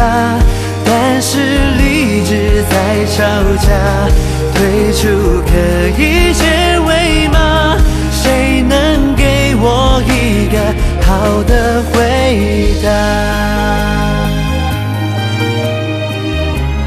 他，但是理智在吵架，退出可以解